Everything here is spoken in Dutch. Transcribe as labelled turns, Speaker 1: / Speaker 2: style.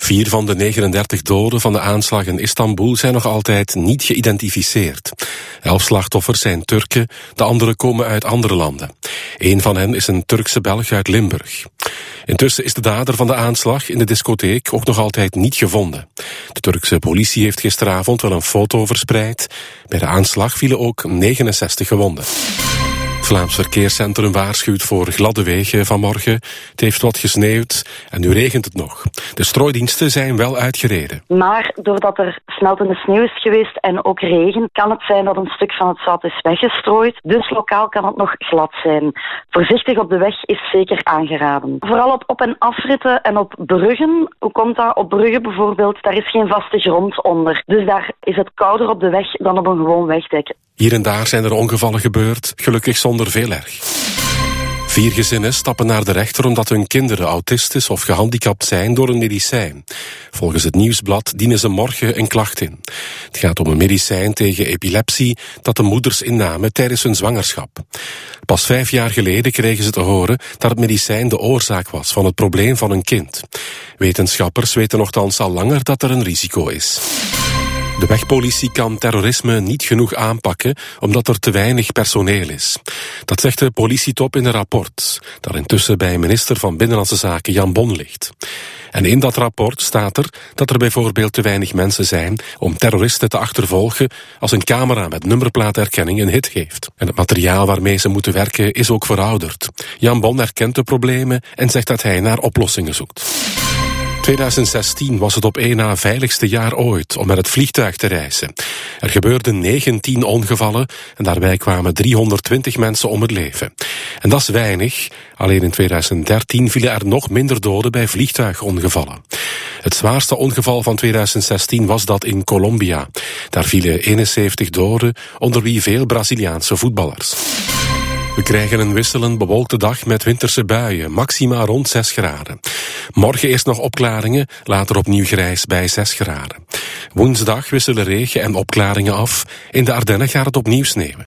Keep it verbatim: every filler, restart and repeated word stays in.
Speaker 1: Vier van de negenendertig doden van de aanslag in Istanbul zijn nog altijd niet geïdentificeerd. Elf slachtoffers zijn Turken, de anderen komen uit andere landen. Eén van hen is een Turkse Belg uit Limburg. Intussen is de dader van de aanslag in de discotheek ook nog altijd niet gevonden. De Turkse politie heeft gisteravond wel een foto verspreid. Bij de aanslag vielen ook negenenzestig gewonden. Het Vlaams Verkeerscentrum waarschuwt voor gladde wegen vanmorgen. Het heeft wat gesneeuwd en nu regent het nog. De strooidiensten zijn wel uitgereden.
Speaker 2: Maar doordat er smeltende sneeuw is geweest en ook regen, kan het zijn dat een stuk van het zout is weggestrooid. Dus lokaal kan het nog glad zijn. Voorzichtig op de weg is zeker aangeraden. Vooral op op- en afritten en op bruggen. Hoe komt dat? Op bruggen bijvoorbeeld, daar is geen vaste grond onder. Dus daar is het kouder op de weg dan op een gewoon wegdek.
Speaker 1: Hier en daar zijn er ongevallen gebeurd, gelukkig zonder veel erg. Vier gezinnen stappen naar de rechter omdat hun kinderen autistisch of gehandicapt zijn door een medicijn. Volgens het Nieuwsblad dienen ze morgen een klacht in. Het gaat om een medicijn tegen epilepsie dat de moeders innamen tijdens hun zwangerschap. Pas vijf jaar geleden kregen ze te horen dat het medicijn de oorzaak was van het probleem van hun kind. Wetenschappers weten nochtans al langer dat er een risico is. De wegpolitie kan terrorisme niet genoeg aanpakken omdat er te weinig personeel is. Dat zegt de politietop in een rapport dat intussen bij minister van Binnenlandse Zaken Jan Bon ligt. En in dat rapport staat er dat er bijvoorbeeld te weinig mensen zijn om terroristen te achtervolgen als een camera met nummerplaatherkenning een hit geeft. En het materiaal waarmee ze moeten werken is ook verouderd. Jan Bon erkent de problemen en zegt dat hij naar oplossingen zoekt. tweeduizend zestien was het op één na veiligste jaar ooit om met het vliegtuig te reizen. Er gebeurden negentien ongevallen en daarbij kwamen driehonderdtwintig mensen om het leven. En dat is weinig. Alleen in tweeduizend dertien vielen er nog minder doden bij vliegtuigongevallen. Het zwaarste ongeval van tweeduizend zestien was dat in Colombia. Daar vielen eenenzeventig doden, onder wie veel Braziliaanse voetballers. We krijgen een wisselend bewolkte dag met winterse buien, maxima rond zes graden. Morgen eerst nog opklaringen, later opnieuw grijs bij zes graden. Woensdag wisselen regen en opklaringen af. In de Ardennen gaat het opnieuw sneeuwen.